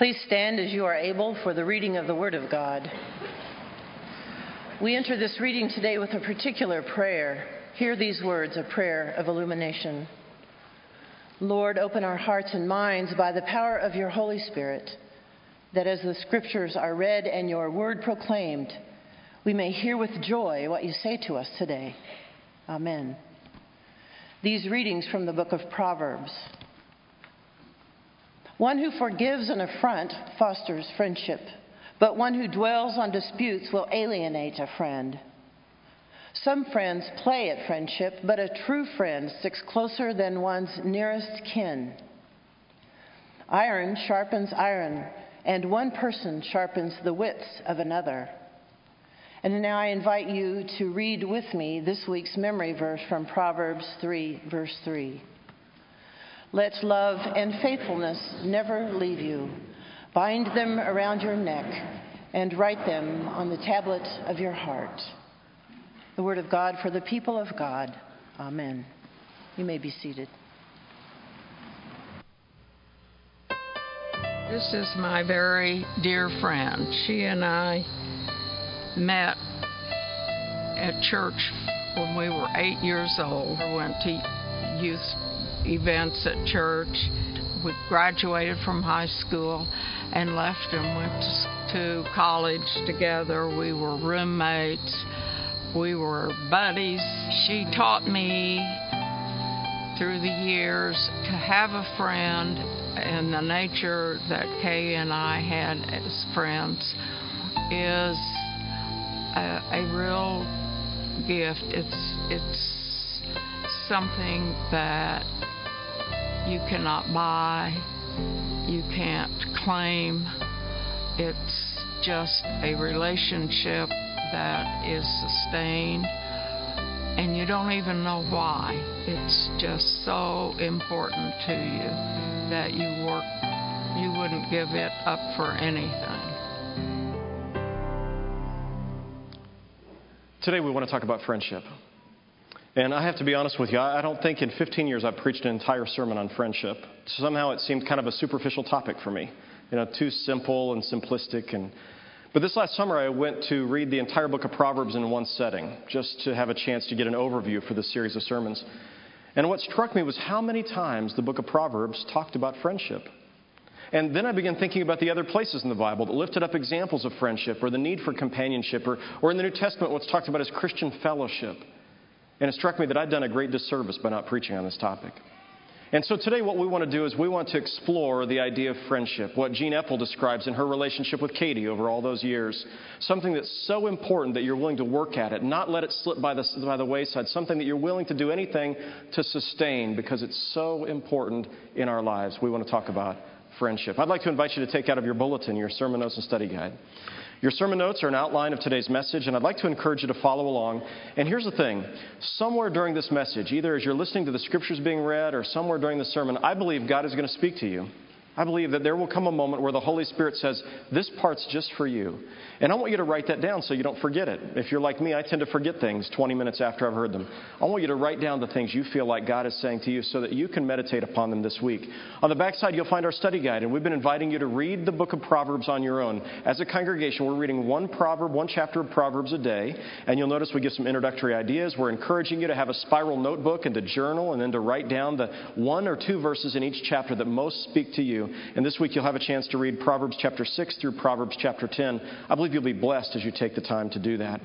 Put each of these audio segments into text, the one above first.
Please stand as you are able for the reading of the Word of God. We enter this reading today with a particular prayer. Hear these words, a prayer of illumination. Lord, open our hearts and minds by the power of your Holy Spirit, that as the Scriptures are read and your word proclaimed, we may hear with joy what you say to us today. Amen. These readings from the book of Proverbs. One who forgives an affront fosters friendship, but one who dwells on disputes will alienate a friend. Some friends play at friendship, but a true friend sticks closer than one's nearest kin. Iron sharpens iron, and one person sharpens the wits of another. And now I invite you to read with me this week's memory verse from Proverbs 3, verse 3. Let love and faithfulness never leave you. Bind them around your neck and write them on the tablet of your heart. The word of God for the people of God. Amen. You may be seated. This is my very dear friend. She and I met at church when we were 8 years old. We went to youth events at church. We graduated from high school and left and went to college together. We were roommates. We were buddies. She taught me through the years to have a friend, and the nature that Kay and I had as friends is a real gift. It's something that you cannot buy, you can't claim. It's just a relationship that is sustained, and you don't even know why. It's just so important to you that you wouldn't give it up for anything. Today we want to talk about friendship. And I have to be honest with you, I don't think in 15 years I've preached an entire sermon on friendship. Somehow it seemed kind of a superficial topic for me. Too simple and simplistic. But this last summer I went to read the entire book of Proverbs in one setting, just to have a chance to get an overview for this series of sermons. And what struck me was how many times the book of Proverbs talked about friendship. And then I began thinking about the other places in the Bible that lifted up examples of friendship or the need for companionship, or in the New Testament what's talked about as Christian fellowship. And it struck me that I'd done a great disservice by not preaching on this topic. And so today what we want to do is we want to explore the idea of friendship, what Jean Epple describes in her relationship with Katie over all those years. Something that's so important that you're willing to work at it, not let it slip by the wayside. Something that you're willing to do anything to sustain because it's so important in our lives. We want to talk about friendship. I'd like to invite you to take out of your bulletin your sermon notes and study guide. Your sermon notes are an outline of today's message, and I'd like to encourage you to follow along. And here's the thing. Somewhere during this message, either as you're listening to the scriptures being read or somewhere during the sermon, I believe God is going to speak to you. I believe that there will come a moment where the Holy Spirit says, this part's just for you. And I want you to write that down so you don't forget it. If you're like me, I tend to forget things 20 minutes after I've heard them. I want you to write down the things you feel like God is saying to you so that you can meditate upon them this week. On the backside, you'll find our study guide, and we've been inviting you to read the book of Proverbs on your own. As a congregation, we're reading one chapter of Proverbs a day, and you'll notice we give some introductory ideas. We're encouraging you to have a spiral notebook and to journal and then to write down the 1 or 2 verses in each chapter that most speak to you. And this week you'll have a chance to read Proverbs chapter 6 through Proverbs chapter 10. I believe you'll be blessed as you take the time to do that.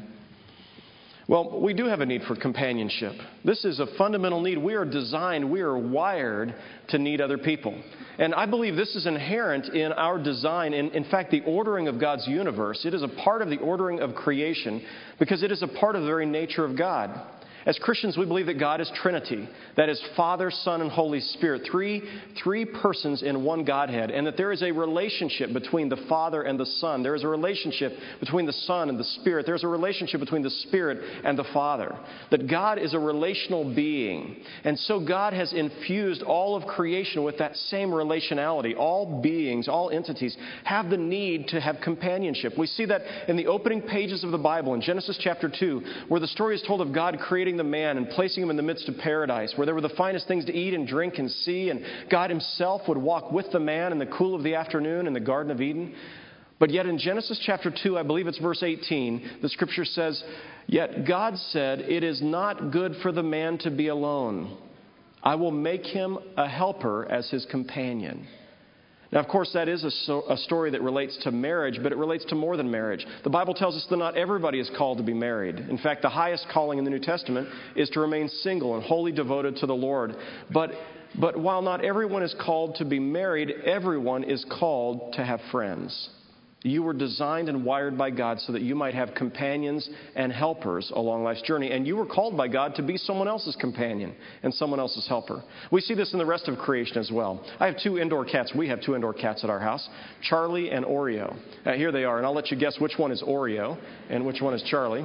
Well, we do have a need for companionship. This is a fundamental need. We are wired to need other people. And I believe this is inherent in our design. In fact, the ordering of God's universe, it is a part of the ordering of creation because it is a part of the very nature of God. As Christians, we believe that God is Trinity. That is Father, Son, and Holy Spirit. Three persons in one Godhead. And that there is a relationship between the Father and the Son. There is a relationship between the Son and the Spirit. There is a relationship between the Spirit and the Father. That God is a relational being. And so God has infused all of creation with that same relationality. All beings, all entities have the need to have companionship. We see that in the opening pages of the Bible in Genesis chapter 2, where the story is told of God creating creating the man and placing him in the midst of paradise, where there were the finest things to eat and drink and see, and God himself would walk with the man in the cool of the afternoon in the Garden of Eden. But yet in Genesis chapter 2, I believe it's verse 18, the scripture says, "Yet God said, 'It is not good for the man to be alone. I will make him a helper as his companion.'" Now, of course, that is a story that relates to marriage, but it relates to more than marriage. The Bible tells us that not everybody is called to be married. In fact, the highest calling in the New Testament is to remain single and wholly devoted to the Lord. But while not everyone is called to be married, everyone is called to have friends. You were designed and wired by God so that you might have companions and helpers along life's journey. And you were called by God to be someone else's companion and someone else's helper. We see this in the rest of creation as well. I have two indoor cats. We have two indoor cats at our house, Charlie and Oreo. Here they are, and I'll let you guess which one is Oreo and which one is Charlie.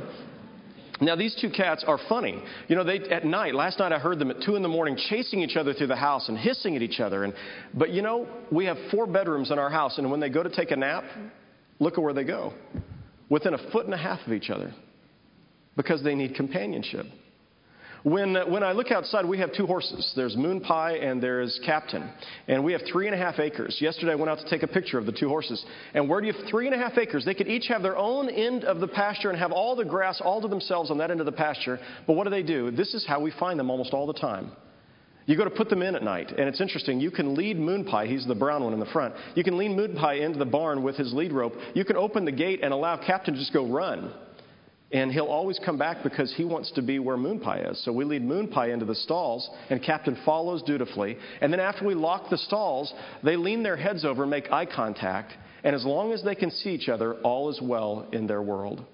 Now, these two cats are funny. You know, last night I heard them at 2 in the morning chasing each other through the house and hissing at each other. But you know, we have 4 bedrooms in our house, and when they go to take a nap, look at where they go. Within 1.5 feet of each other. Because they need companionship. When I look outside, we have 2 horses. There's Moon Pie and there's Captain. And we have 3.5 acres. Yesterday I went out to take a picture of the 2 horses. And where do you have 3.5 acres? They could each have their own end of the pasture and have all the grass all to themselves on that end of the pasture. But what do? This is how we find them almost all the time. You go to put them in at night, and it's interesting. You can lead Moon Pie, he's the brown one in the front. You can lead Moon Pie into the barn with his lead rope. You can open the gate and allow Captain to just go run. And he'll always come back because he wants to be where Moon Pie is. So we lead Moon Pie into the stalls, and Captain follows dutifully. And then after we lock the stalls, they lean their heads over and make eye contact. And as long as they can see each other, all is well in their world.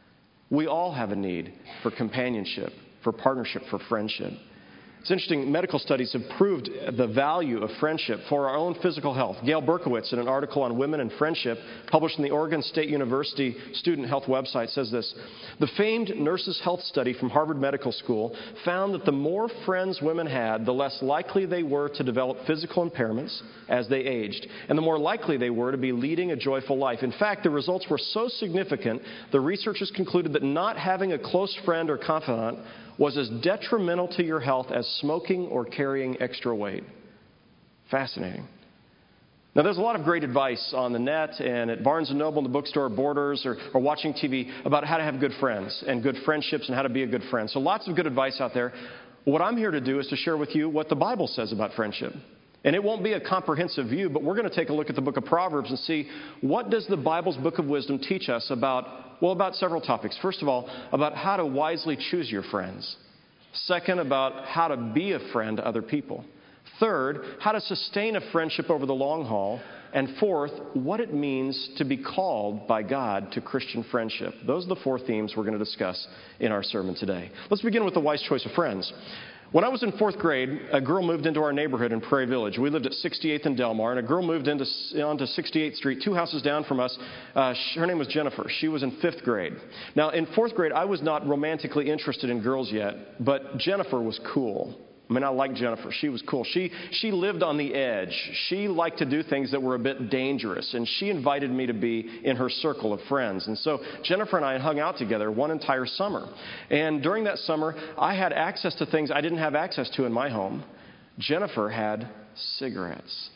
We all have a need for companionship, for partnership, for friendship. It's interesting, medical studies have proved the value of friendship for our own physical health. Gail Berkowitz, in an article on women and friendship published in the Oregon State University Student Health website, says this: "The famed Nurses' Health Study from Harvard Medical School found that the more friends women had, the less likely they were to develop physical impairments as they aged, and the more likely they were to be leading a joyful life. In fact, the results were so significant, the researchers concluded that not having a close friend or confidant was as detrimental to your health as smoking or carrying extra weight." Fascinating. Now, there's a lot of great advice on the net and at Barnes & Noble and the bookstore Borders or watching TV about how to have good friends and good friendships and how to be a good friend. So lots of good advice out there. What I'm here to do is to share with you what the Bible says about friendship. And it won't be a comprehensive view, but we're going to take a look at the book of Proverbs and see what does the Bible's book of wisdom teach us about several topics. First of all, about how to wisely choose your friends. Second, about how to be a friend to other people. Third, how to sustain a friendship over the long haul. And fourth, what it means to be called by God to Christian friendship. Those are the 4 themes we're going to discuss in our sermon today. Let's begin with the wise choice of friends. When I was in 4th grade, a girl moved into our neighborhood in Prairie Village. We lived at 68th and Delmar, and a girl moved onto 68th Street, 2 houses down from us. Her name was Jennifer. She was in 5th grade. Now, in 4th grade, I was not romantically interested in girls yet, but Jennifer was cool. I mean, I liked Jennifer. She was cool. She lived on the edge. She liked to do things that were a bit dangerous, and she invited me to be in her circle of friends. And so Jennifer and I hung out together one entire summer. And during that summer, I had access to things I didn't have access to in my home. Jennifer had cigarettes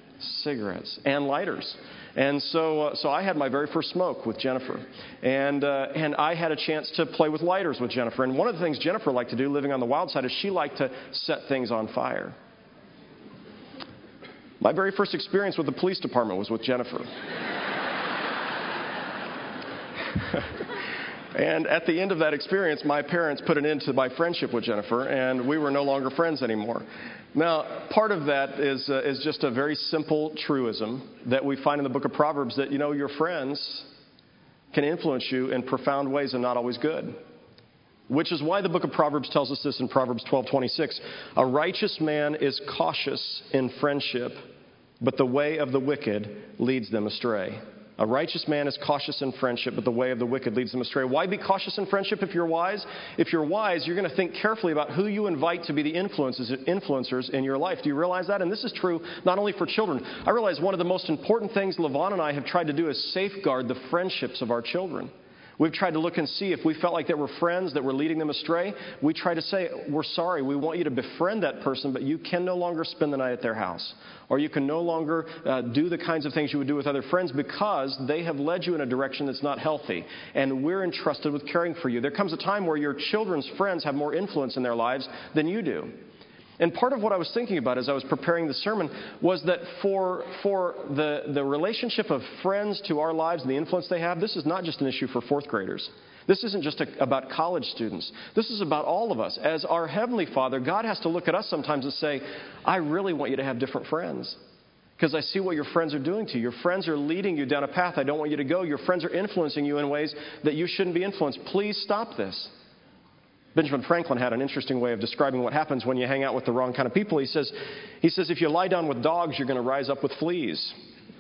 and lighters. And so I had my very first smoke with Jennifer. And I had a chance to play with lighters with Jennifer. And one of the things Jennifer liked to do, living on the wild side, is she liked to set things on fire. My very first experience with the police department was with Jennifer. And at the end of that experience, my parents put an end to my friendship with Jennifer, and we were no longer friends anymore. Now, part of that is just a very simple truism that we find in the book of Proverbs that, your friends can influence you in profound ways and not always good. Which is why the book of Proverbs tells us this in Proverbs 12:26. "A righteous man is cautious in friendship, but the way of the wicked leads them astray." A righteous man is cautious in friendship, but the way of the wicked leads them astray. Why be cautious in friendship if you're wise? If you're wise, you're going to think carefully about who you invite to be the influencers in your life. Do you realize that? And this is true not only for children. I realize one of the most important things LaVon and I have tried to do is safeguard the friendships of our children. We've tried to look and see if we felt like there were friends that were leading them astray. We try to say, we're sorry, we want you to befriend that person, but you can no longer spend the night at their house. Or you can no longer do the kinds of things you would do with other friends because they have led you in a direction that's not healthy. And we're entrusted with caring for you. There comes a time where your children's friends have more influence in their lives than you do. And part of what I was thinking about as I was preparing the sermon was that for the relationship of friends to our lives and the influence they have, this is not just an issue for fourth graders. This isn't just about college students. This is about all of us. As our Heavenly Father, God has to look at us sometimes and say, I really want you to have different friends. Because I see what your friends are doing to you. Your friends are leading you down a path I don't want you to go. Your friends are influencing you in ways that you shouldn't be influenced. Please stop this. Benjamin Franklin had an interesting way of describing what happens when you hang out with the wrong kind of people. He says, if you lie down with dogs, you're going to rise up with fleas.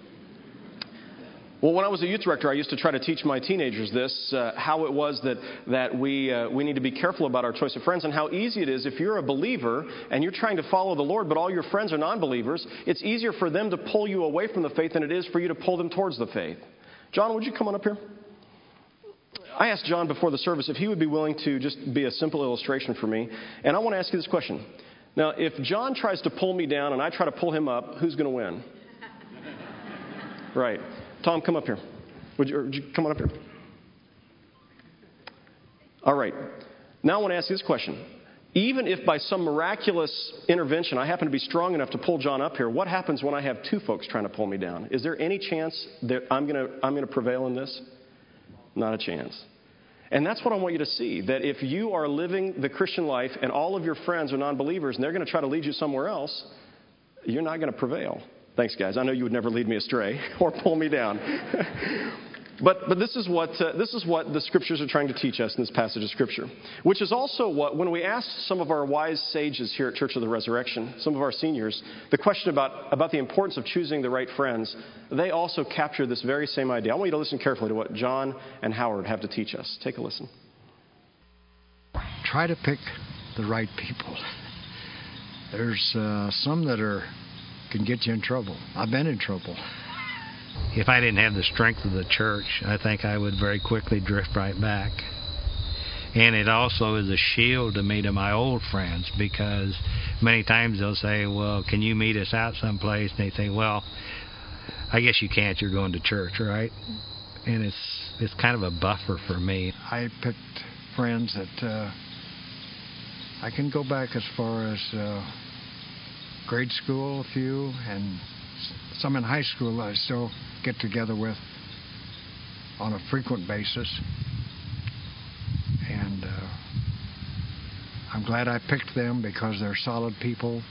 Well, when I was a youth director, I used to try to teach my teenagers this, how it was that we need to be careful about our choice of friends and how easy it is if you're a believer and you're trying to follow the Lord, but all your friends are non-believers, it's easier for them to pull you away from the faith than it is for you to pull them towards the faith. John, would you come on up here? I asked John before the service if he would be willing to just be a simple illustration for me. And I want to ask you this question. Now, if John tries to pull me down and I try to pull him up, who's going to win? Right. Tom, come up here. Would you come on up here? All right. Now I want to ask you this question. Even if by some miraculous intervention I happen to be strong enough to pull John up here, what happens when I have two folks trying to pull me down? Is there any chance that I'm going to prevail in this? Not a chance. And that's what I want you to see, that if you are living the Christian life and all of your friends are non-believers and they're going to try to lead you somewhere else, you're not going to prevail. Thanks, guys. I know you would never lead me astray or pull me down. But this is what the Scriptures are trying to teach us in this passage of Scripture, which is also what, when we asked some of our wise sages here at Church of the Resurrection, some of our seniors, the question about the importance of choosing the right friends, they also capture this very same idea. I want you to listen carefully to what John and Howard have to teach us. Take a listen. Try to pick the right people. There's some that can get you in trouble. I've been in trouble. If I didn't have the strength of the church, I think I would very quickly drift right back. And it also is a shield to me to my old friends, because many times they'll say, well, can you meet us out someplace? And they say, well, I guess you can't, you're going to church, right? And it's kind of a buffer for me. I picked friends that I can go back as far as grade school, a few, and some in high school I still get together with on a frequent basis. And I'm glad I picked them because they're solid people.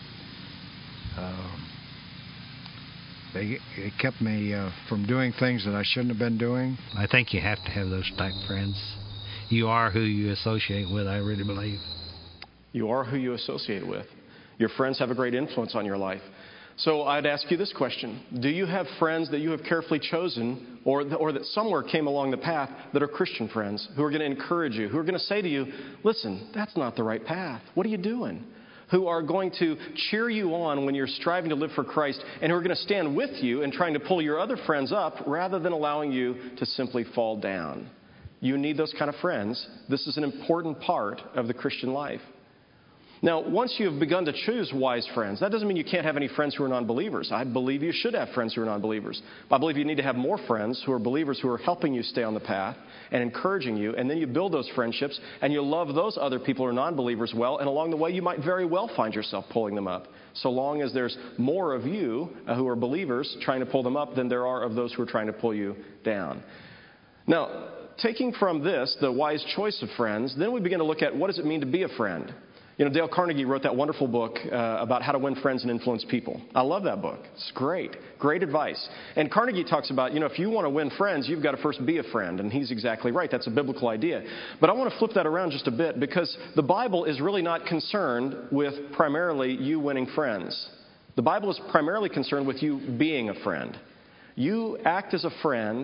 They kept me from doing things that I shouldn't have been doing. I think you have to have those type friends. You are who you associate with, I really believe. You are who you associate with. Your friends have a great influence on your life. So I'd ask you this question. Do you have friends that you have carefully chosen or that somewhere came along the path that are Christian friends who are going to encourage you, who are going to say to you, listen, that's not the right path. What are you doing? Who are going to cheer you on when you're striving to live for Christ and who are going to stand with you and trying to pull your other friends up rather than allowing you to simply fall down. You need those kind of friends. This is an important part of the Christian life. Now, once you have begun to choose wise friends, that doesn't mean you can't have any friends who are non-believers. I believe you should have friends who are non-believers. I believe you need to have more friends who are believers who are helping you stay on the path and encouraging you, and then you build those friendships, and you love those other people who are non-believers well, and along the way you might very well find yourself pulling them up, so long as there's more of you who are believers trying to pull them up than there are of those who are trying to pull you down. Now, taking from this the wise choice of friends, then we begin to look at what does it mean to be a friend. You know, Dale Carnegie wrote that wonderful book about how to win friends and influence people. I love that book. It's great. Great advice. And Carnegie talks about, if you want to win friends, you've got to first be a friend. And he's exactly right. That's a biblical idea. But I want to flip that around just a bit because the Bible is really not concerned with primarily you winning friends. The Bible is primarily concerned with you being a friend. You act as a friend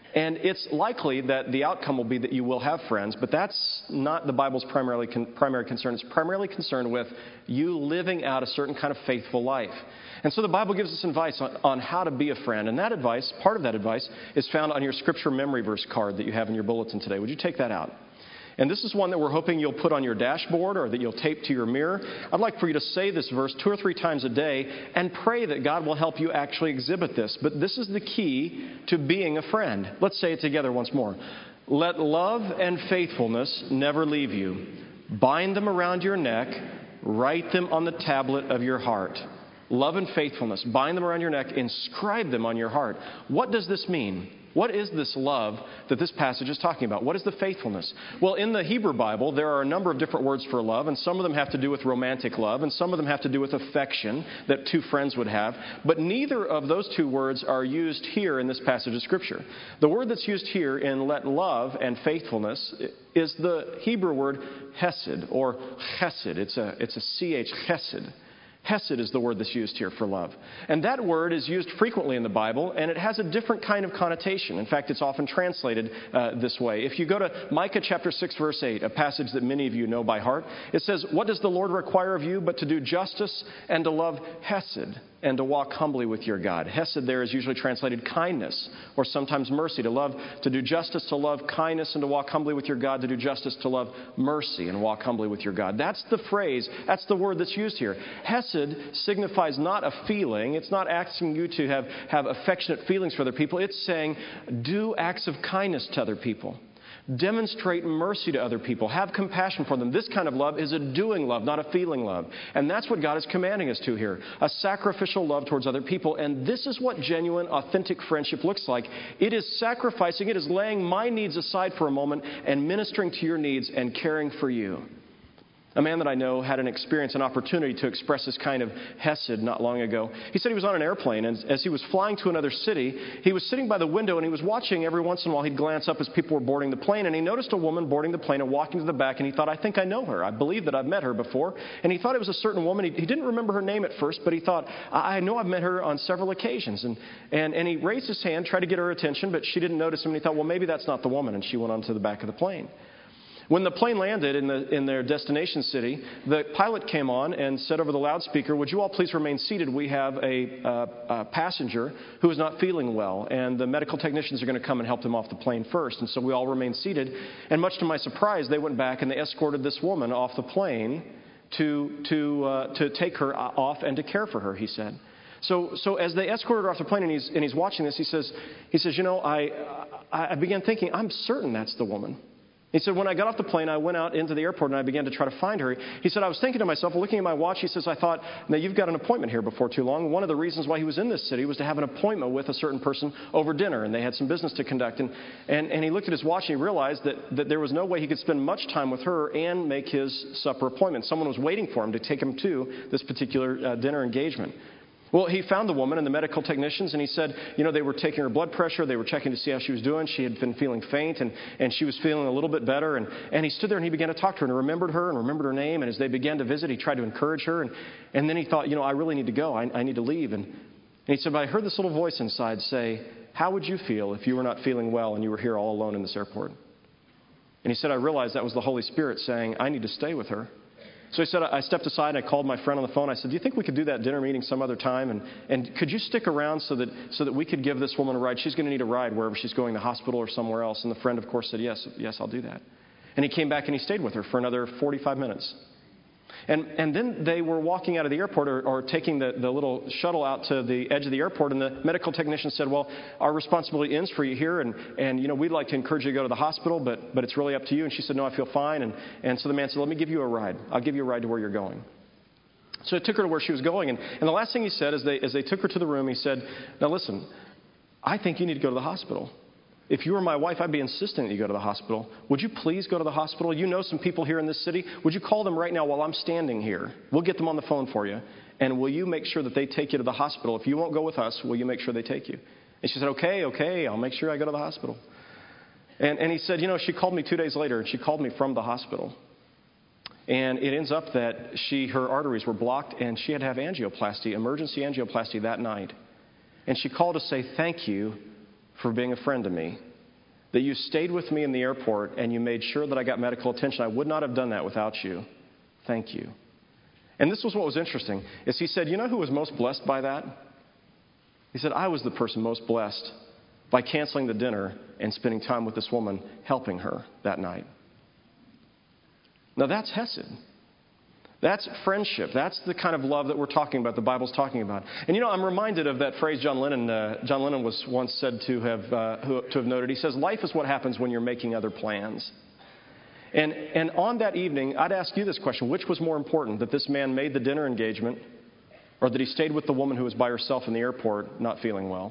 And it's likely that the outcome will be that you will have friends, but that's not the Bible's primary concern. It's primarily concerned with you living out a certain kind of faithful life. And so the Bible gives us advice on how to be a friend. And that advice, part of that advice, is found on your scripture memory verse card that you have in your bulletin today. Would you take that out? And this is one that we're hoping you'll put on your dashboard or that you'll tape to your mirror. I'd like for you to say this verse 2 or 3 times a day and pray that God will help you actually exhibit this. But this is the key to being a friend. Let's say it together once more. Let love and faithfulness never leave you. Bind them around your neck. Write them on the tablet of your heart. Love and faithfulness. Bind them around your neck. Inscribe them on your heart. What does this mean? What is this love that this passage is talking about? What is the faithfulness? Well, in the Hebrew Bible, there are a number of different words for love, and some of them have to do with romantic love, and some of them have to do with affection that two friends would have. But neither of those two words are used here in this passage of Scripture. The word that's used here in let love and faithfulness is the Hebrew word hesed, or chesed. It's a CH, chesed. Hesed is the word that's used here for love. And that word is used frequently in the Bible, and it has a different kind of connotation. In fact, it's often translated this way. If you go to Micah chapter 6, verse 8, a passage that many of you know by heart, it says, "What does the Lord require of you but to do justice and to love hesed and to walk humbly with your God?" Hesed there is usually translated kindness or sometimes mercy. To do justice, to love kindness, and to walk humbly with your God, to do justice, to love mercy, and walk humbly with your God. That's the phrase, that's the word that's used here. Hesed signifies not a feeling. It's not asking you to have affectionate feelings for other people. It's saying, do acts of kindness to other people. Demonstrate mercy to other people. Have compassion for them. This kind of love is a doing love, not a feeling love. And that's what God is commanding us to here. A sacrificial love towards other people. And this is what genuine, authentic friendship looks like. It is sacrificing. It is laying my needs aside for a moment and ministering to your needs and caring for you. A man that I know had an opportunity to express this kind of hesed not long ago. He said he was on an airplane, and as he was flying to another city, he was sitting by the window, and he was watching every once in a while. He'd glance up as people were boarding the plane, and he noticed a woman boarding the plane and walking to the back, and he thought, I think I know her. I believe that I've met her before. And he thought it was a certain woman. He didn't remember her name at first, but he thought, I know I've met her on several occasions. And he raised his hand, tried to get her attention, but she didn't notice him, and he thought, well, maybe that's not the woman, and she went on to the back of the plane. When the plane landed in their destination city, the pilot came on and said over the loudspeaker, would you all please remain seated? We have a passenger who is not feeling well, and the medical technicians are going to come and help them off the plane first. And so we all remained seated. And much to my surprise, they went back and they escorted this woman off the plane to take her off and to care for her, he said. So as they escorted her off the plane and he's watching this, he says, I began thinking, I'm certain that's the woman. He said, when I got off the plane, I went out into the airport and I began to try to find her. He said, I was thinking to myself, looking at my watch, he says, I thought, now you've got an appointment here before too long. One of the reasons why he was in this city was to have an appointment with a certain person over dinner, and they had some business to conduct. And he looked at his watch and he realized that there was no way he could spend much time with her and make his supper appointment. Someone was waiting for him to take him to this particular dinner engagement. Well, he found the woman and the medical technicians, and he said, they were taking her blood pressure. They were checking to see how she was doing. She had been feeling faint, and she was feeling a little bit better. And he stood there and he began to talk to her and remembered her name. And as they began to visit, he tried to encourage her. And then he thought, I really need to go. I need to leave. And he said, but I heard this little voice inside say, how would you feel if you were not feeling well and you were here all alone in this airport? And he said, I realized that was the Holy Spirit saying, I need to stay with her. So he said, I stepped aside and I called my friend on the phone. I said, do you think we could do that dinner meeting some other time? And could you stick around so that we could give this woman a ride? She's going to need a ride wherever she's going, the hospital or somewhere else. And the friend, of course, said, yes, I'll do that. And he came back and he stayed with her for another 45 minutes. And then they were walking out of the airport or taking the little shuttle out to the edge of the airport, and the medical technician said, well, our responsibility ends for you here, and we'd like to encourage you to go to the hospital, but it's really up to you. And she said, no, I feel fine. And so the man said, let me give you a ride. I'll give you a ride to where you're going. So it took her to where she was going. And the last thing he said as they took her to the room, he said, now listen, I think you need to go to the hospital. If you were my wife, I'd be insisting that you go to the hospital. Would you please go to the hospital? You know some people here in this city. Would you call them right now while I'm standing here? We'll get them on the phone for you. And will you make sure that they take you to the hospital? If you won't go with us, will you make sure they take you? And she said, okay, I'll make sure I go to the hospital. And he said, she called me 2 days later, and she called me from the hospital. And it ends up that her arteries were blocked, and she had to have angioplasty, emergency angioplasty that night. And she called to say thank you for being a friend to me. that you stayed with me in the airport and you made sure that I got medical attention. I would not have done that without you. Thank you. And this was what was interesting, is he said, you know who was most blessed by that? He said, I was the person most blessed by canceling the dinner and spending time with this woman, helping her that night. Now that's Hesed. That's friendship. That's the kind of love that we're talking about, the Bible's talking about. And you know, I'm reminded of that phrase John Lennon was once said to have noted. He says, life is what happens when you're making other plans. And on that evening, I'd ask you this question: which was more important, that this man made the dinner engagement, or that he stayed with the woman who was by herself in the airport not feeling well?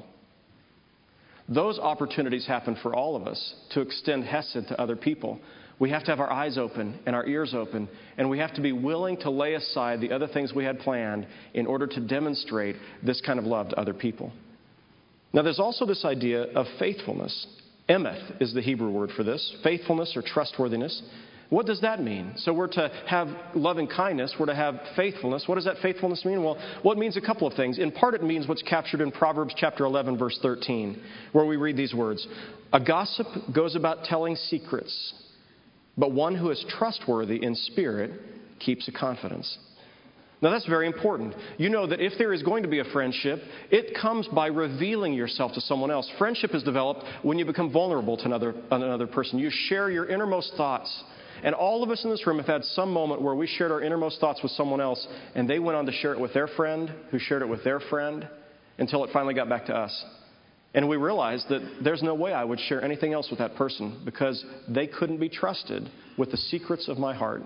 Those opportunities happen for all of us to extend Hesed to other people. We have to have our eyes open and our ears open, and we have to be willing to lay aside the other things we had planned in order to demonstrate this kind of love to other people. Now, there's also this idea of faithfulness. Emeth is the Hebrew word for this, faithfulness or trustworthiness. What does that mean? So we're to have loving kindness, we're to have faithfulness. What does that faithfulness mean? Well, it means a couple of things. In part, it means what's captured in Proverbs chapter 11, verse 13, where we read these words: a gossip goes about telling secrets, but one who is trustworthy in spirit keeps a confidence. Now that's very important. You know that if there is going to be a friendship, it comes by revealing yourself to someone else. Friendship is developed when you become vulnerable to another person. You share your innermost thoughts. And all of us in this room have had some moment where we shared our innermost thoughts with someone else, and they went on to share it with their friend, who shared it with their friend, until it finally got back to us. And we realized that there's no way I would share anything else with that person, because they couldn't be trusted with the secrets of my heart.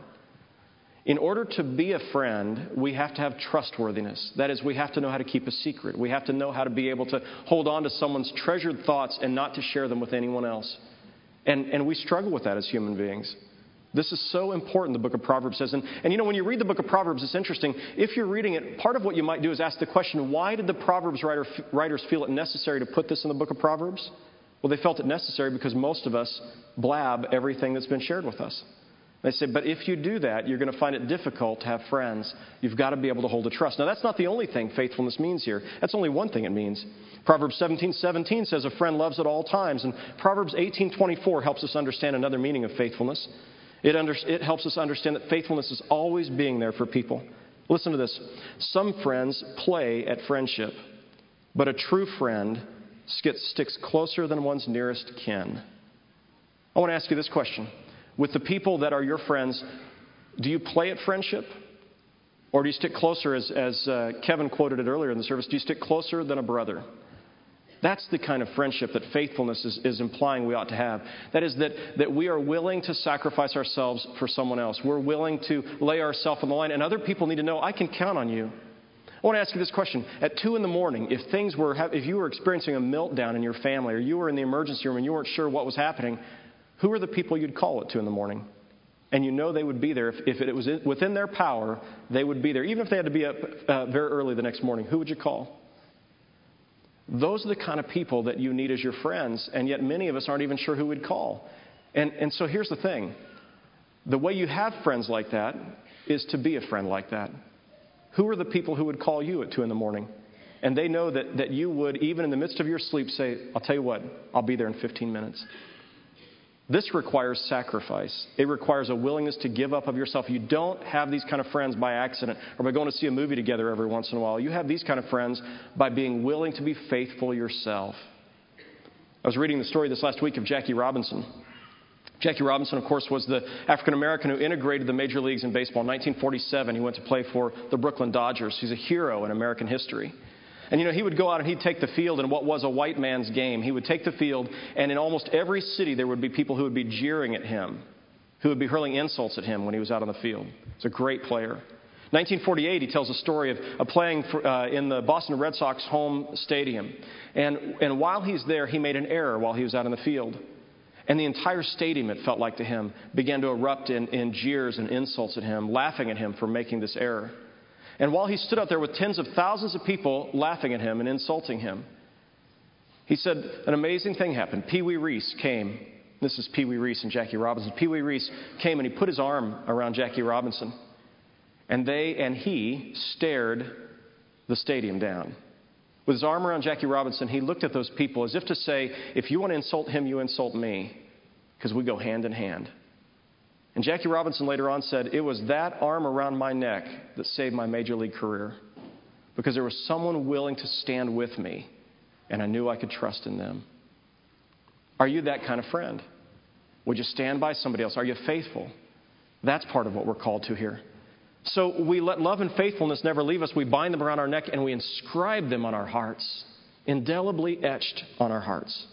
In order to be a friend, we have to have trustworthiness. That is, we have to know how to keep a secret. We have to know how to be able to hold on to someone's treasured thoughts and not to share them with anyone else. And we struggle with that as human beings. This is so important, the book of Proverbs says. And you know, when you read the book of Proverbs, it's interesting. If you're reading it, part of what you might do is ask the question, why did the Proverbs writers feel it necessary to put this in the book of Proverbs? Well, they felt it necessary because most of us blab everything that's been shared with us. They say, but if you do that, you're going to find it difficult to have friends. You've got to be able to hold a trust. Now, that's not the only thing faithfulness means here. That's only one thing it means. Proverbs 17:17 says, a friend loves at all times. And Proverbs 18:24 helps us understand another meaning of faithfulness. It helps us understand that faithfulness is always being there for people. Listen to this. Some friends play at friendship, but a true friend sticks closer than one's nearest kin. I want to ask you this question. With the people that are your friends, do you play at friendship? Or do you stick closer, as Kevin quoted it earlier in the service, do you stick closer than a brother? That's the kind of friendship that faithfulness is implying we ought to have. That is that we are willing to sacrifice ourselves for someone else. We're willing to lay ourselves on the line. And other people need to know, I can count on you. I want to ask you this question. At 2 in the morning, if you were experiencing a meltdown in your family, or you were in the emergency room and you weren't sure what was happening, who are the people you'd call at 2 in the morning? And you know they would be there. If it was within their power, they would be there. Even if they had to be up very early the next morning, who would you call? Those are the kind of people that you need as your friends, and yet many of us aren't even sure who we'd call. And so here's the thing. The way you have friends like that is to be a friend like that. Who are the people who would call you at 2 in the morning? And they know that you would, even in the midst of your sleep, say, I'll tell you what, I'll be there in 15 minutes. This requires sacrifice. It requires a willingness to give up of yourself. You don't have these kind of friends by accident or by going to see a movie together every once in a while. You have these kind of friends by being willing to be faithful yourself. I was reading the story this last week of Jackie Robinson. Jackie Robinson, of course, was the African-American who integrated the major leagues in baseball. In 1947, he went to play for the Brooklyn Dodgers. He's a hero in American history. And, you know, he would go out and he'd take the field in what was a white man's game. He would take the field, and in almost every city there would be people who would be jeering at him, who would be hurling insults at him when he was out on the field. He's a great player. 1948, he tells a story of playing in the Boston Red Sox home stadium. And while he's there, he made an error while he was out on the field. And the entire stadium, it felt like to him, began to erupt in jeers and insults at him, laughing at him for making this error. And while he stood out there with tens of thousands of people laughing at him and insulting him, he said an amazing thing happened. Pee Wee Reese came. This is Pee Wee Reese and Jackie Robinson. Pee Wee Reese came and he put his arm around Jackie Robinson. And he stared the stadium down. With his arm around Jackie Robinson, he looked at those people as if to say, if you want to insult him, you insult me, because we go hand in hand. And Jackie Robinson later on said, it was that arm around my neck that saved my major league career, because there was someone willing to stand with me, and I knew I could trust in them. Are you that kind of friend? Would you stand by somebody else? Are you faithful? That's part of what we're called to here. So we let love and faithfulness never leave us. We bind them around our neck and we inscribe them on our hearts, indelibly etched on our hearts.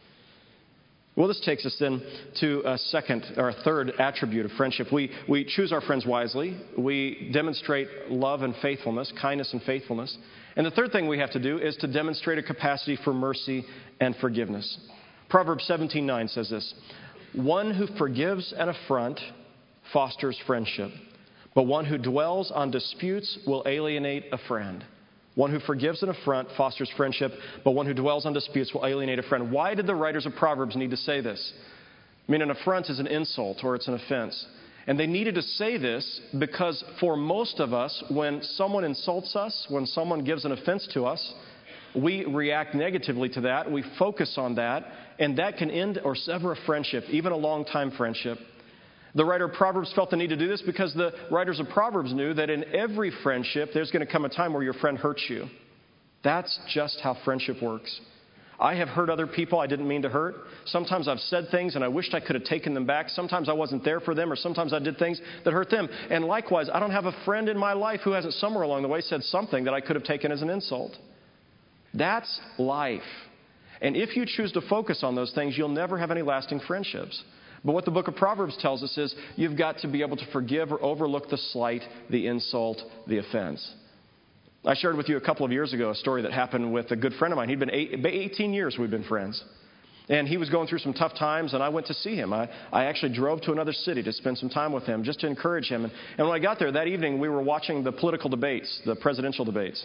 Well, this takes us then to a third attribute of friendship. We choose our friends wisely. We demonstrate love and faithfulness, kindness and faithfulness. And the third thing we have to do is to demonstrate a capacity for mercy and forgiveness. Proverbs 17:9 says this, one who forgives an affront fosters friendship, but one who dwells on disputes will alienate a friend. One who forgives an affront fosters friendship, but one who dwells on disputes will alienate a friend. Why did the writers of Proverbs need to say this? I mean, an affront is an insult or it's an offense. And they needed to say this because for most of us, when someone insults us, when someone gives an offense to us, we react negatively to that. We focus on that, and that can end or sever a friendship, even a long-time friendship. The writer of Proverbs felt the need to do this because the writers of Proverbs knew that in every friendship, there's going to come a time where your friend hurts you. That's just how friendship works. I have hurt other people I didn't mean to hurt. Sometimes I've said things and I wished I could have taken them back. Sometimes I wasn't there for them, or sometimes I did things that hurt them. And likewise, I don't have a friend in my life who hasn't somewhere along the way said something that I could have taken as an insult. That's life. And if you choose to focus on those things, you'll never have any lasting friendships. But what the book of Proverbs tells us is you've got to be able to forgive or overlook the slight, the insult, the offense. I shared with you a couple of years ago a story that happened with a good friend of mine. He'd been 18 years we've been friends. And he was going through some tough times, and I went to see him. I actually drove to another city to spend some time with him, just to encourage him. And when I got there that evening, we were watching the political debates, the presidential debates.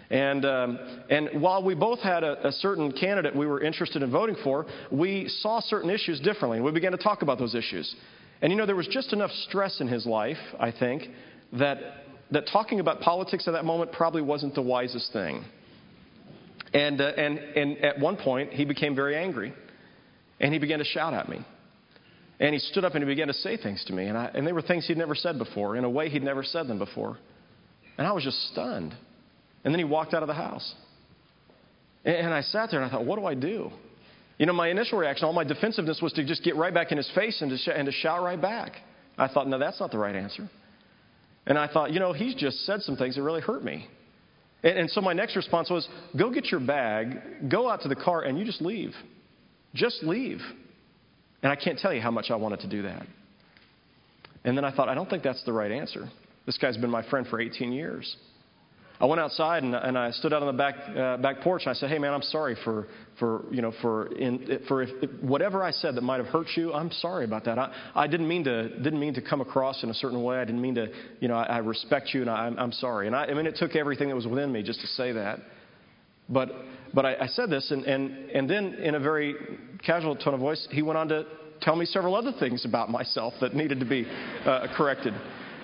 And while we both had a certain candidate we were interested in voting for, we saw certain issues differently. And we began to talk about those issues. And, there was just enough stress in his life, I think, that talking about politics at that moment probably wasn't the wisest thing. And at one point, he became very angry. And he began to shout at me. And he stood up and he began to say things to me. And they were things he'd never said before, in a way he'd never said them before. And I was just stunned. And then he walked out of the house. And I sat there and I thought, what do I do? My initial reaction, all my defensiveness was to just get right back in his face and to shout right back. I thought, no, that's not the right answer. And I thought, he's just said some things that really hurt me. And so my next response was, go get your bag, go out to the car, and you just leave. Just leave. And I can't tell you how much I wanted to do that. And then I thought, I don't think that's the right answer. This guy's been my friend for 18 years. I went outside and I stood out on the back porch and I said, "Hey man, I'm sorry for whatever I said that might have hurt you. I'm sorry about that. I didn't mean to come across in a certain way. I didn't mean to. I respect you and I'm sorry." And I mean, it took everything that was within me just to say that. But I said this and then in a very casual tone of voice, he went on to tell me several other things about myself that needed to be corrected.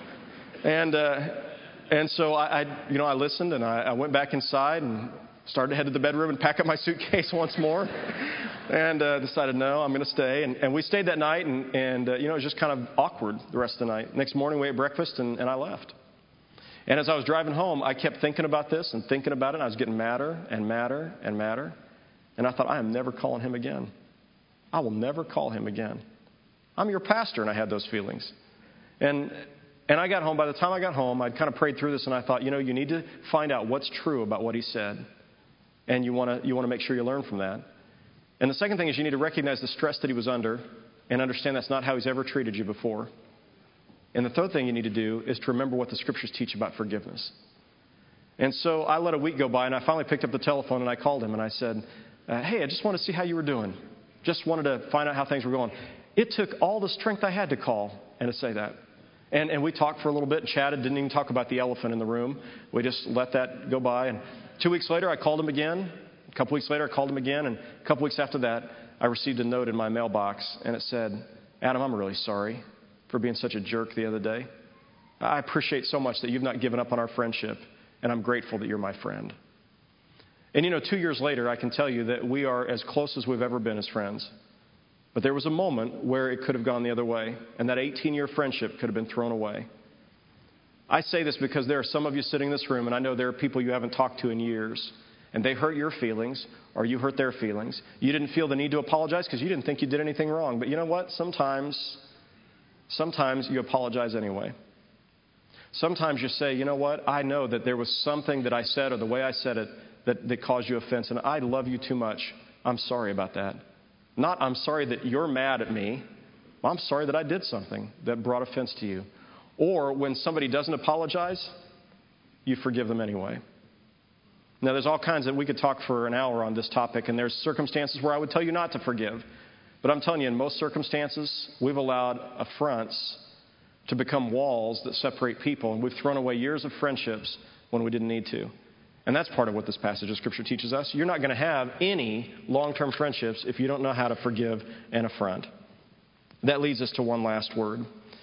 And so I listened and I went back inside and started to head to the bedroom and pack up my suitcase once more and decided, no, I'm going to stay. And we stayed that night and it was just kind of awkward the rest of the night. Next morning we ate breakfast and I left. And as I was driving home, I kept thinking about this and thinking about it. And I was getting madder and madder and madder. And I thought, I am never calling him again. I will never call him again. I'm your pastor, and I had those feelings. And I got home. By the time I got home, I'd kind of prayed through this, and I thought, you need to find out what's true about what he said. And you want to make sure you learn from that. And the second thing is you need to recognize the stress that he was under and understand that's not how he's ever treated you before. And the third thing you need to do is to remember what the Scriptures teach about forgiveness. And so I let a week go by, and I finally picked up the telephone, and I called him, and I said, hey, I just want to see how you were doing. Just wanted to find out how things were going. It took all the strength I had to call and to say that. And we talked for a little bit and chatted, didn't even talk about the elephant in the room. We just let that go by. And 2 weeks later, I called him again. A couple weeks later, I called him again. And a couple weeks after that, I received a note in my mailbox, and it said, Adam, I'm really sorry for being such a jerk the other day. I appreciate so much that you've not given up on our friendship, and I'm grateful that you're my friend. And 2 years later, I can tell you that we are as close as we've ever been as friends. But there was a moment where it could have gone the other way, and that 18-year friendship could have been thrown away. I say this because there are some of you sitting in this room, and I know there are people you haven't talked to in years, and they hurt your feelings, or you hurt their feelings. You didn't feel the need to apologize because you didn't think you did anything wrong. But you know what? Sometimes you apologize anyway. Sometimes you say, you know what? I know that there was something that I said or the way I said it that caused you offense, and I love you too much. I'm sorry about that. Not I'm sorry that you're mad at me. I'm sorry that I did something that brought offense to you. Or when somebody doesn't apologize, you forgive them anyway. Now, there's all kinds we could talk for an hour on this topic, and there's circumstances where I would tell you not to forgive. But I'm telling you, in most circumstances, we've allowed affronts to become walls that separate people, and we've thrown away years of friendships when we didn't need to. And that's part of what this passage of Scripture teaches us. You're not going to have any long-term friendships if you don't know how to forgive and affront. That leads us to one last word.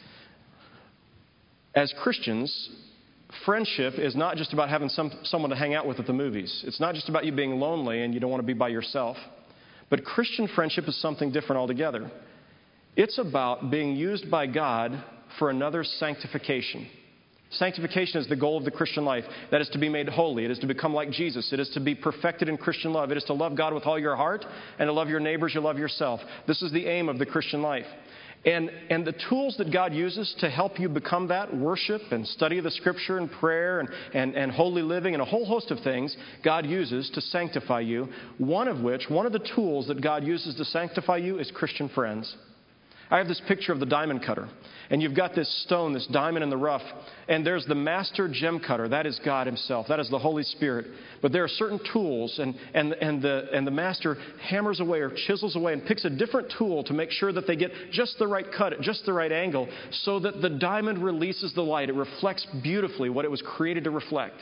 As Christians, friendship is not just about having someone to hang out with at the movies. It's not just about you being lonely and you don't want to be by yourself. But Christian friendship is something different altogether. It's about being used by God for another's sanctification. Sanctification is the goal of the Christian life. That is to be made holy. It is to become like Jesus. It is to be perfected in Christian love. It is to love God with all your heart and to love your neighbors, you love yourself. This is the aim of the Christian life. And the tools that God uses to help you become that, worship and study of the Scripture and prayer and holy living and a whole host of things God uses to sanctify you. One of the tools that God uses to sanctify you is Christian friends. I have this picture of the diamond cutter. And you've got this stone, this diamond in the rough. And there's the master gem cutter. That is God Himself. That is the Holy Spirit. But there are certain tools. And the master hammers away or chisels away and picks a different tool to make sure that they get just the right cut at just the right angle so that the diamond releases the light. It reflects beautifully what it was created to reflect.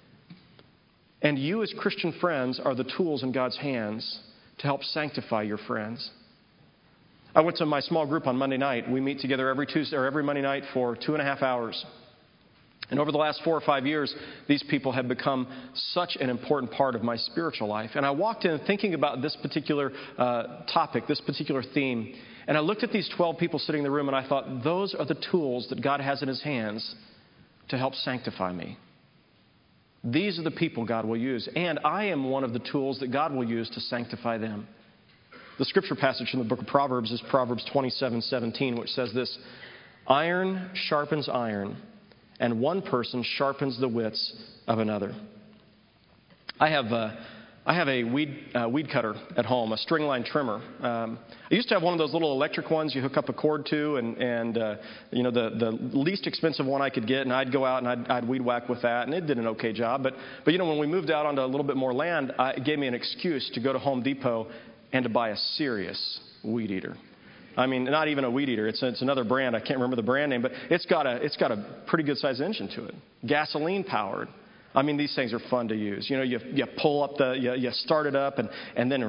And you as Christian friends are the tools in God's hands to help sanctify your friends. I went to my small group on Monday night. We meet together every Tuesday or every Monday night for 2.5 hours. And over the last 4 or 5 years, these people have become such an important part of my spiritual life. And I walked in thinking about this particular topic, this particular theme. And I looked at these 12 people sitting in the room and I thought, those are the tools that God has in His hands to help sanctify me. These are the people God will use. And I am one of the tools that God will use to sanctify them. The scripture passage from the book of Proverbs is Proverbs 27:17, which says this: iron sharpens iron, and one person sharpens the wits of another. I have a weed cutter at home, a string line trimmer. I used to have one of those little electric ones you hook up a cord to, and the least expensive one I could get, and I'd go out and I'd weed whack with that, and it did an okay job. But when we moved out onto a little bit more land, it gave me an excuse to go to Home Depot and to buy a serious weed eater. I mean, not even a weed eater. It's another brand. I can't remember the brand name, but it's got a pretty good sized engine to it. Gasoline powered. I mean, these things are fun to use. You pull up you start it up and then,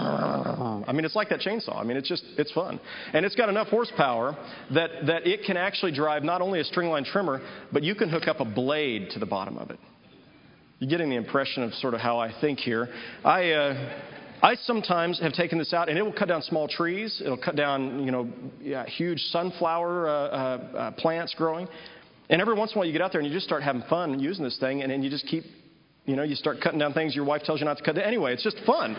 I mean, it's like that chainsaw. I mean, it's fun. And it's got enough horsepower that it can actually drive not only a string line trimmer, but you can hook up a blade to the bottom of it. You're getting the impression of sort of how I think here. I sometimes have taken this out, and it will cut down small trees. It'll cut down, huge sunflower plants growing. And every once in a while you get out there and you just start having fun using this thing, and then you just keep, you start cutting down things your wife tells you not to cut down. Anyway, it's just fun.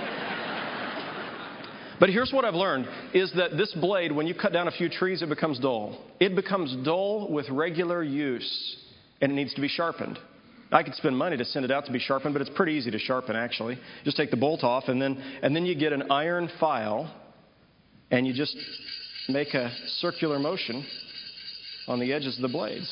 But here's what I've learned, is that this blade, when you cut down a few trees, it becomes dull. It becomes dull with regular use, and it needs to be sharpened. I could spend money to send it out to be sharpened, but it's pretty easy to sharpen, actually. Just take the bolt off, and then you get an iron file, and you just make a circular motion on the edges of the blades.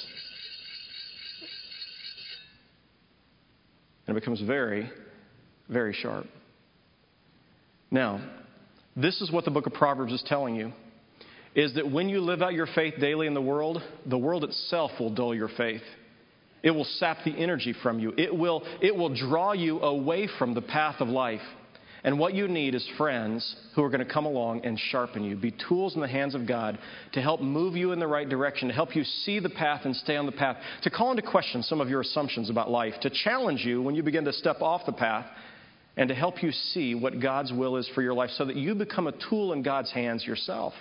And it becomes very, very sharp. Now, this is what the book of Proverbs is telling you, is that when you live out your faith daily in the world itself will dull your faith. It will sap the energy from you. It will draw you away from the path of life. And what you need is friends who are going to come along and sharpen you, be tools in the hands of God to help move you in the right direction, to help you see the path and stay on the path, to call into question some of your assumptions about life, to challenge you when you begin to step off the path, and to help you see what God's will is for your life so that you become a tool in God's hands yourself.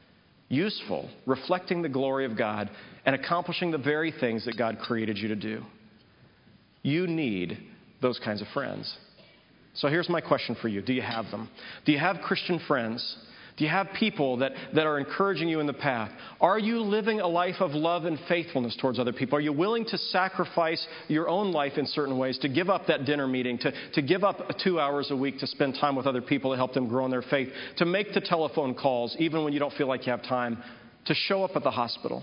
Useful, reflecting the glory of God and accomplishing the very things that God created you to do. You need those kinds of friends. So here's my question for you. Do you have them? Do you have Christian friends? Do you have people that are encouraging you in the path? Are you living a life of love and faithfulness towards other people? Are you willing to sacrifice your own life in certain ways, to give up that dinner meeting, to give up 2 hours a week to spend time with other people to help them grow in their faith, to make the telephone calls even when you don't feel like you have time, to show up at the hospital?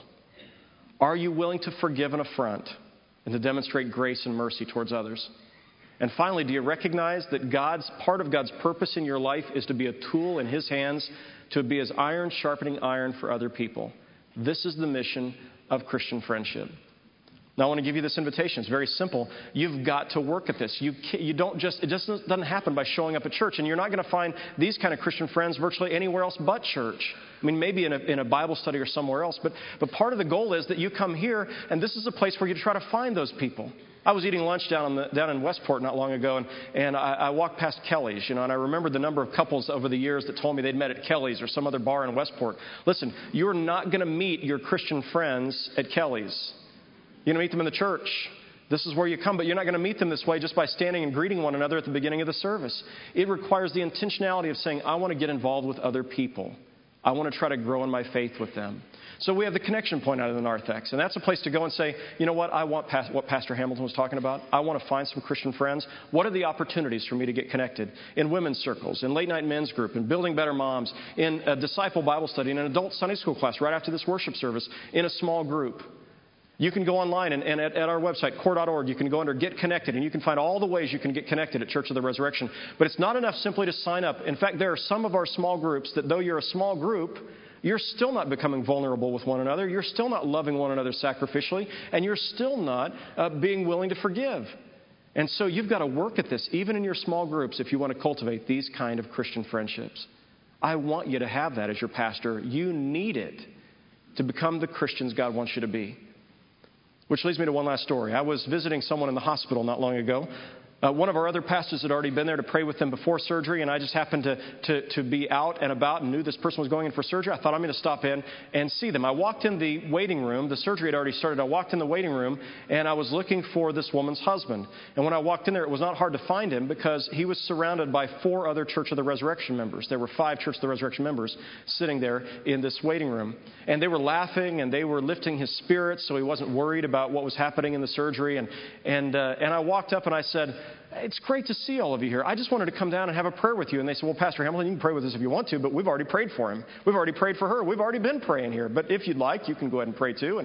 Are you willing to forgive an affront and to demonstrate grace and mercy towards others? And finally, do you recognize that part of God's purpose in your life is to be a tool in His hands, to be as iron sharpening iron for other people? This is the mission of Christian friendship. Now, I want to give you this invitation. It's very simple. You've got to work at this. It just doesn't happen by showing up at church. And you're not going to find these kind of Christian friends virtually anywhere else but church. I mean, maybe in a Bible study or somewhere else. But part of the goal is that you come here, and this is a place for you to try to find those people. I was eating lunch down in Westport not long ago, and I walked past Kelly's, and I remembered the number of couples over the years that told me they'd met at Kelly's or some other bar in Westport. Listen, you're not going to meet your Christian friends at Kelly's. You're going to meet them in the church. This is where you come, but you're not going to meet them this way just by standing and greeting one another at the beginning of the service. It requires the intentionality of saying, I want to get involved with other people. I want to try to grow in my faith with them. So we have the connection point out of the narthex, and that's a place to go and say, you know what, I want what Pastor Hamilton was talking about. I want to find some Christian friends. What are the opportunities for me to get connected? In women's circles, in late night men's group, in Building Better Moms, in a disciple Bible study, in an adult Sunday school class right after this worship service, in a small group. You can go online and at our website, core.org, you can go under Get Connected, and you can find all the ways you can get connected at Church of the Resurrection. But it's not enough simply to sign up. In fact, there are some of our small groups that though you're a small group, you're still not becoming vulnerable with one another. You're still not loving one another sacrificially. And you're still not being willing to forgive. And so you've got to work at this, even in your small groups, if you want to cultivate these kind of Christian friendships. I want you to have that as your pastor. You need it to become the Christians God wants you to be. Which leads me to one last story. I was visiting someone in the hospital not long ago. One of our other pastors had already been there to pray with them before surgery, and I just happened to be out and about and knew this person was going in for surgery. I thought, I'm going to stop in and see them. I walked in the waiting room. The surgery had already started. I walked in the waiting room, and I was looking for this woman's husband. And when I walked in there, it was not hard to find him because he was surrounded by 4 other Church of the Resurrection members. There were 5 Church of the Resurrection members sitting there in this waiting room. And they were laughing, and they were lifting his spirits so he wasn't worried about what was happening in the surgery. And I walked up and I said, it's great to see all of you here. I just wanted to come down and have a prayer with you. And they said, well, Pastor Hamilton, you can pray with us if you want to, but we've already prayed for him. We've already prayed for her. We've already been praying here. But if you'd like, you can go ahead and pray too.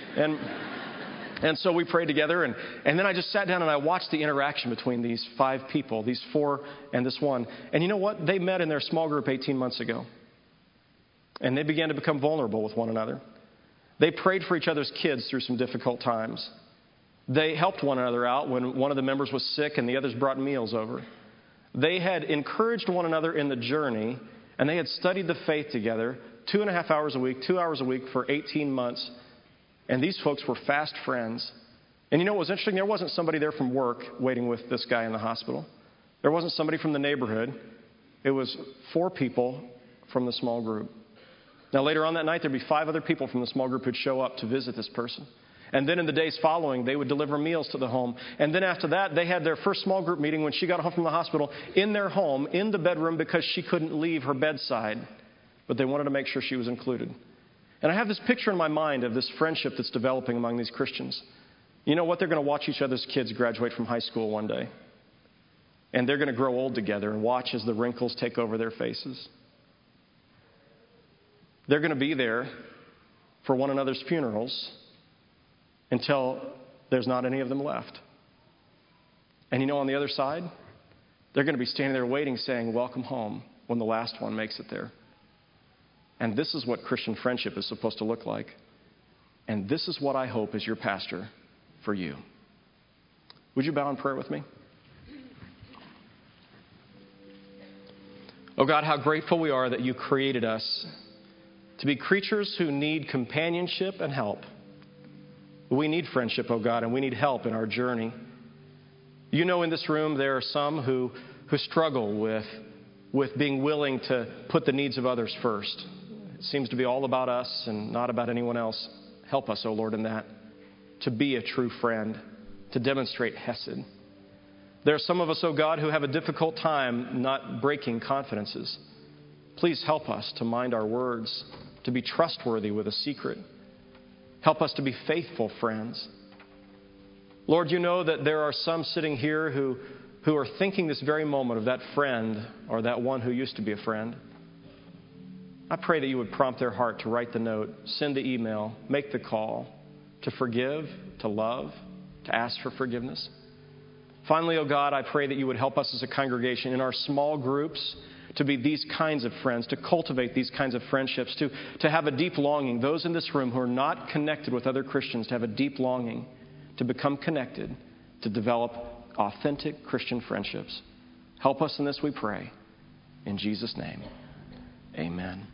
And so we prayed together. And then I just sat down and I watched the interaction between these 5 people, these 4 and this one. And you know what? They met in their small group 18 months ago. And they began to become vulnerable with one another. They prayed for each other's kids through some difficult times. They helped one another out when one of the members was sick and the others brought meals over. They had encouraged one another in the journey, and they had studied the faith together 2.5 hours a week, 2 hours a week for 18 months. And these folks were fast friends. And you know what was interesting? There wasn't somebody there from work waiting with this guy in the hospital. There wasn't somebody from the neighborhood. It was 4 people from the small group. Now, later on that night, there'd be 5 other people from the small group who'd show up to visit this person. And then in the days following, they would deliver meals to the home. And then after that, they had their first small group meeting when she got home from the hospital in their home, in the bedroom, because she couldn't leave her bedside. But they wanted to make sure she was included. And I have this picture in my mind of this friendship that's developing among these Christians. You know what? They're going to watch each other's kids graduate from high school one day. And they're going to grow old together and watch as the wrinkles take over their faces. They're going to be there for one another's funerals until there's not any of them left. And you know, on the other side, they're going to be standing there waiting, saying, welcome home, when the last one makes it there. And this is what Christian friendship is supposed to look like. And this is what I hope as your pastor for you. Would you bow in prayer with me? Oh God, how grateful we are that you created us to be creatures who need companionship and help. We need friendship, oh God, and we need help in our journey. You know, in this room there are some who who struggle with being willing to put the needs of others first. It seems to be all about us and not about anyone else. Help us, O Lord, in that, to be a true friend, to demonstrate hesed. There are some of us, O God, who have a difficult time not breaking confidences. Please help us to mind our words, to be trustworthy with a secret. Help us to be faithful friends. Lord, you know that there are some sitting here who are thinking this very moment of that friend or that one who used to be a friend. I pray that you would prompt their heart to write the note, send the email, make the call, to forgive, to love, to ask for forgiveness. Finally, oh God, I pray that you would help us as a congregation in our small groups to be these kinds of friends, to cultivate these kinds of friendships, to have a deep longing. Those in this room who are not connected with other Christians, to have a deep longing to become connected, to develop authentic Christian friendships. Help us in this, we pray. In Jesus' name, amen.